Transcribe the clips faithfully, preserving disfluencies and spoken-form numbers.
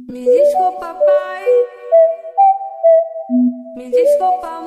Me desculpa, pai. Me desculpa,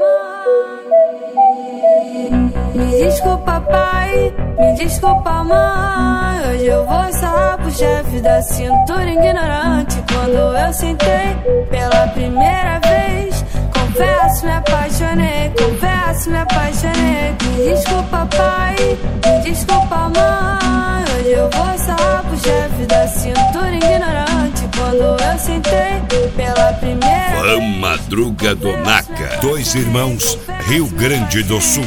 mãe. Me desculpa, pai. Me desculpa, mãe. Hoje eu vou sarrar pro chefe da cintura ignorante. Quando eu sentei pela primeira vez, confesso, me apaixonei. Confesso, me apaixonei. Me desculpa, pai. Me desculpa, mãe. Hoje eu vou sarrar pro chefe da cintura ignorante. Quando eu sentei pela primeira vez. Van Madruga do Naca, dois irmãos, Rio Grande do Sul.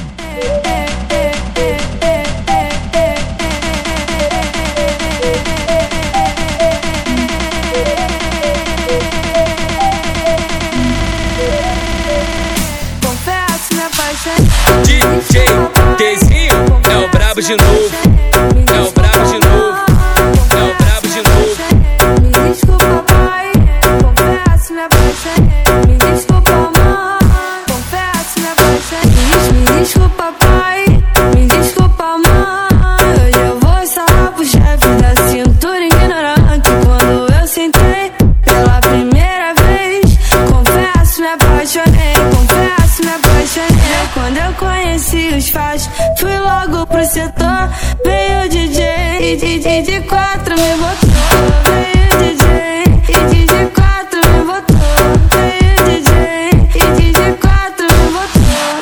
Confesso, me apaixonei. D J Dezinho é o brabo de novo. É o brabo de novo. É o brabo de novo. Me desculpa, pai. Confesso, me apaixonei. Me desculpa, mãe. Confesso, me apaixonei. Me desculpa, pai. Me desculpa, mãe. Hoje eu vou sarrar pro chefe da cintura ignorante. Quando eu sentei pela primeira vez, confesso, me apaixonei. Confesso, me apaixonei. Quando eu conheci os fãs, fui logo pro setor. Veio o D J e D J de quatro me botou. Veio o D J e D J de quatro me botou. Veio o D J e D J de quatro me botou.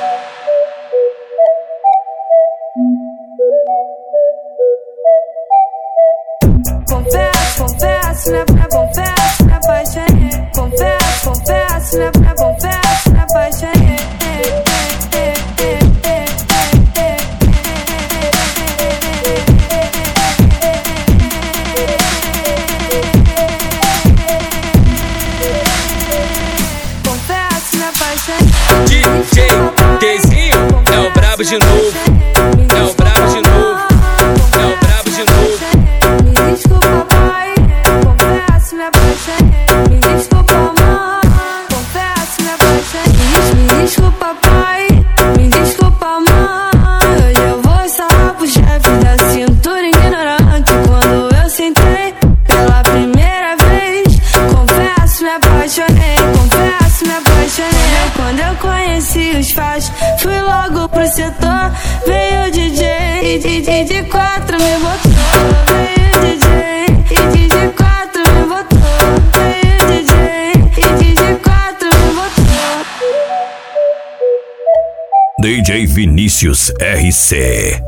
Confesso, confesso, me apra, confesso, me apaixonei. Confesso, confesso, me apra, confesso, me apaixonei. Confesso, me apaixonei. D J Dezinho é o brabo de novo. É o brabo de novo. É o brabo de novo. Me desculpa, pai. Confesso, me apaixonei. Me desculpa, mãe. Confesso, me apaixonei. Me desculpa, pai. Me desculpa, mãe. Hoje eu vou sarrar pro chefe da cintura ignorante. Quando eu sentei pela primeira vez, confesso, me apaixonei. Confesso, me apaixonei. Quando eu conheci os fãs, fui logo pro setor. Veio o D J e D J de quatro me botou. Veio o D J e D J de quatro me botou. Veio o D J e D J de quatro me botou. D J Vinícius R C.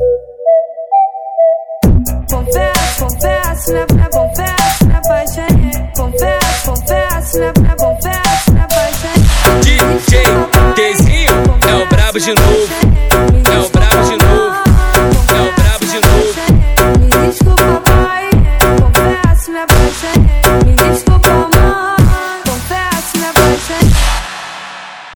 Confesso, confesso, me apra, confesso, me apaixonei. Confesso, confesso, me apra, confesso, me apaixonei. D J Dezinho é o brabo de novo. É o brabo de novo. É o brabo de novo. Me desculpa, pai. Confesso, me apaixonei.